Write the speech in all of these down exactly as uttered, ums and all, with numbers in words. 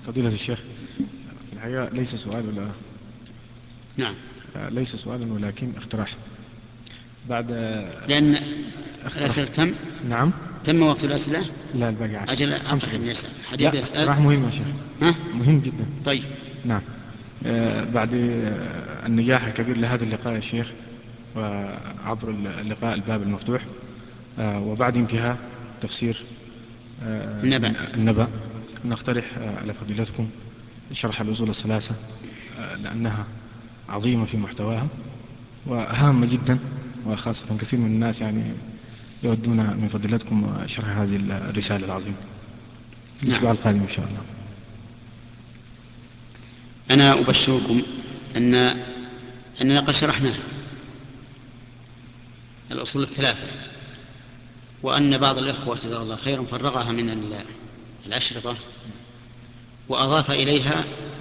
فضيلة الشيخ، في الحقيقة ليس سؤال ولا نعم. ليس سؤالا ولكن اقتراح. بعد لأن اقتراح. الأسئلة تم. نعم. تم وقت الأسئلة. لا، الباقي عشر أجل خمس أعطي حد دقائق. يسأل. حد لا، يبي يسأل. اقتراح مهم يا شيخ. ها؟ مهم جدا. طيب. نعم. آه، بعد آه، النجاح الكبير لهذا اللقاء يا شيخ، وعبر اللقاء الباب المفتوح، آه، وبعد انتهاء تفسير آه، النبأ. النبأ، نقترح آه، على فضيلتكم شرح الأصول الثلاثة، آه، لأنها عظيمة في محتواها وهامة جدا، وخاصة كثير من الناس يعني يودون من فضيلتكم شرح هذه الرسالة العظيمة. نعم. الأسبوع القادم إن شاء الله. أنا أبشركم أن أننا قد شرحنا الأصول الثلاثة، وأن بعض الإخوة جزاه الله خيرا فرغها من الأشرطة وأضاف إليها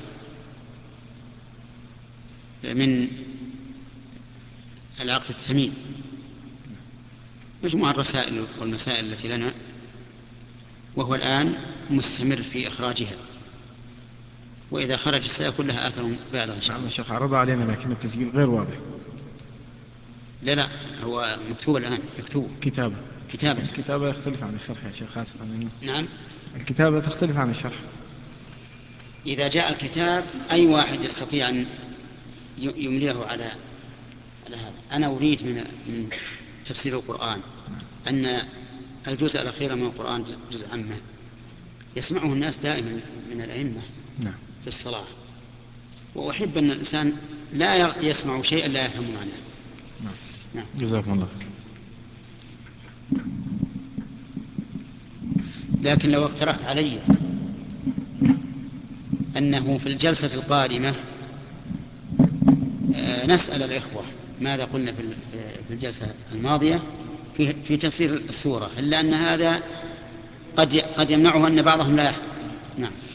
من العقد الثمين مجموعة الرسائل والمسائل التي لنا، وهو الآن مستمر في إخراجها، وإذا خرج سيكون لها آثر بالغ إن شاء نعم الله. الشيخ عرض علينا لكن التسجيل غير واضح. لا لا، هو مكتوب الآن، مكتوب كتابة. كتابة. الكتابة يختلف عن الشرح يا شيخ، خاصة إنه نعم. الكتابة تختلف عن الشرح. إذا جاء الكتاب أي واحد يستطيع أن يمليه على على هذا. أنا أريد من من تفسير القرآن أن الجزء الأخير من القرآن جزء عامة يسمعه الناس دائما من الأئمة نعم. في الصلاة، وأحب أن الإنسان لا يسمع شيئا لا يفهم معناه. نعم. نعم. جزاكم الله خير. لكن لو اقترحت علي أنه في الجلسة القادمة نسأل الإخوة ماذا قلنا في الجلسة الماضية في في تفسير السورة، إلا أن هذا قد قد يمنعه أن بعضهم لا يحضر. نعم.